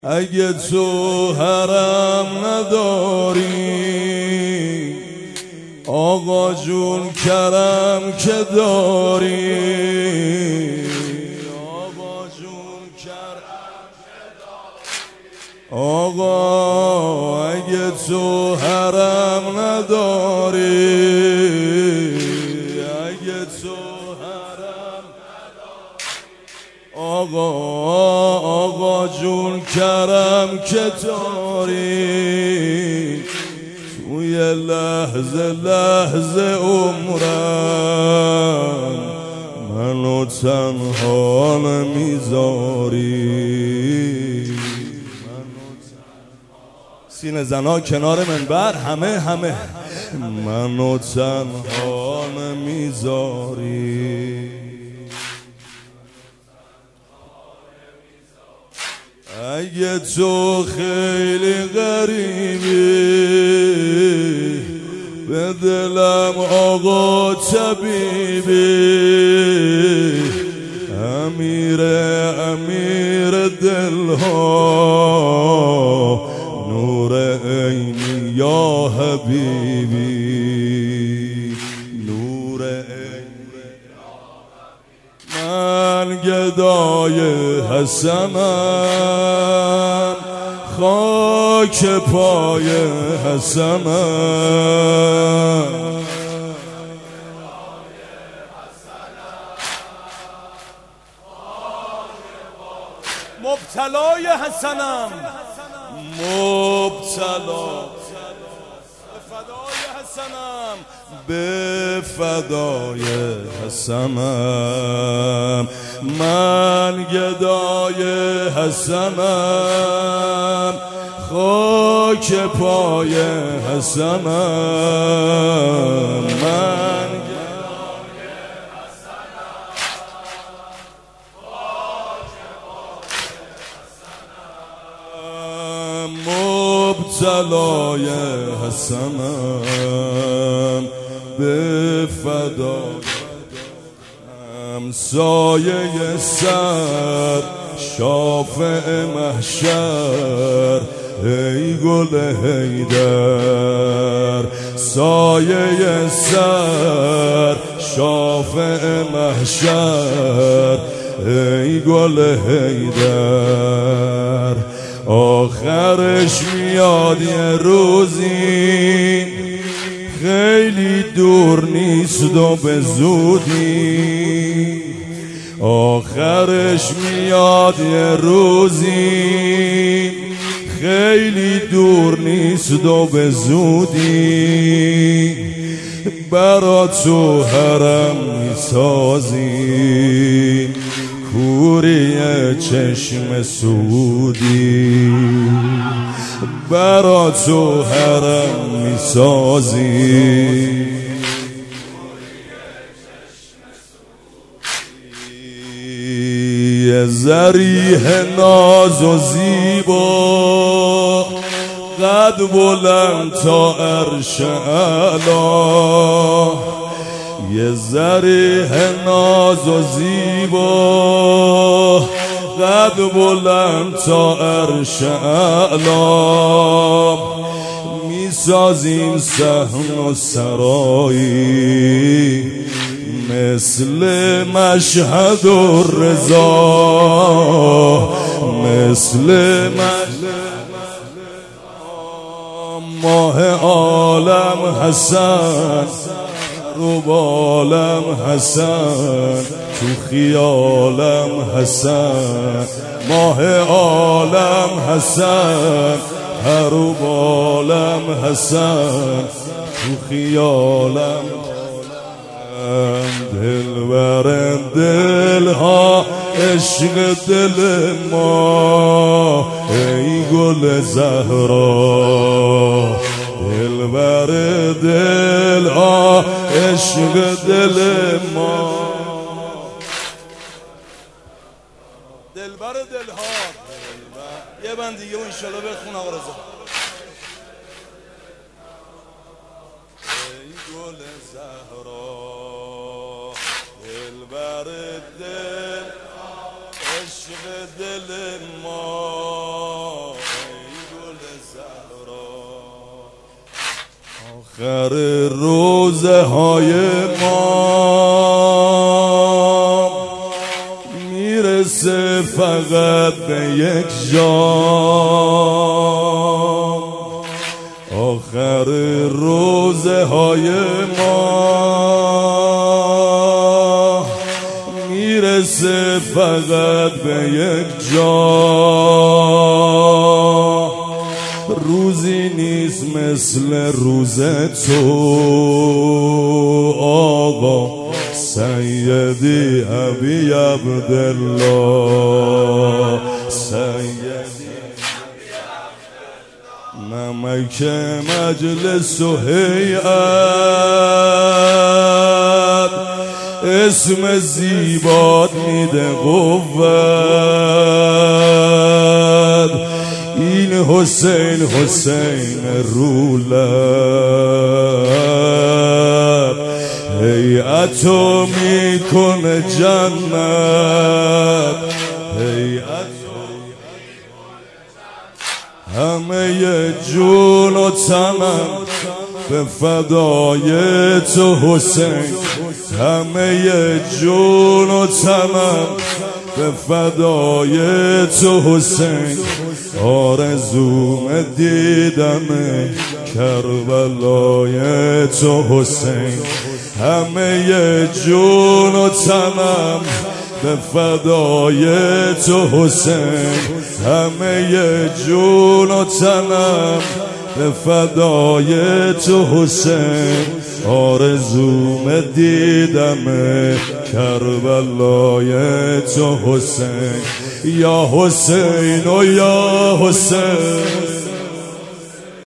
اگه تو حرم نداری آقا جون کرم که داری، آقا جون کرم که داری. آقا اگه تو حرم نداری، اگه تو حرم نداری، آقا جون کرم که داری. توی لحظه لحظه عمرم منو تنها نمیذاری. سینه زنا کنار منبر همه منو تنها نمیذاری. اگه تو خیلی غریبی به دلم آقا طبیبی، امیر دلها نور عینی یا حبیبی، نور عینی یا حبیبی. من گدای حسنم خاک پای حسنم، مبتلای حسنم، مبتلا به فدای حسنم. من گدای حسنم خاک پای حسنم، من گدای حسنم خاک پای حسنم. مبتلای حسنم به فدای سایه سر شافع محشر، ای گل حیدر. سایه سر شافع محشر، ای گل حیدر. آخرش میاد یه روزی خیلی دور نیست و به زودی، آخرش میاد یه روزی خیلی دور نیست و به زودی. برا تو حرم میسازی کوری چشم سودی، برا تو حرم میسازی یه ذریح ناز و زیبا قد بلند تا عرش اعلی، یه ذریح ناز و زیبا قد بلند تا عرش اعلی. میسازیم صحن و سرایی مثل مشهد و رضا، مثل ماه عالم حسن رو بالم حسن، تو خیالم حسن. ماه عالم حسن رو بالم حسن، تو خیالم. دلبر دلها عشق دل ما، ای گل زهرا. دلبر دلها عشق دل ما، دلبر دلها. یه بند دیگه و انشالله بخون آقا رضا. ای گل زهرا دلبر دل عشق دل ما. آخر روزه های ما میرسه فقط به یک جام. آخر روزه های ما میرسه فقط به یک جام. روزی نیست مثل روز تو آقا سیدی ابی عبدالله. سیدی نمک مجلس و هیئت اسم زیبات میده قوت. این حسین حسین رولب هیئتو میکنه جنت. هیئتو همه جون و تنم به فدای تو حسین. همه جون و تنم به فدای تو حسین. آرزوم دیدم کربلای تو حسین. همه جون و تنم به فدای تو حسین. همه جون و تنم به فدای تو حسین. آرزوم دیدم کربلای تو حسین. یا حسین و یا حسین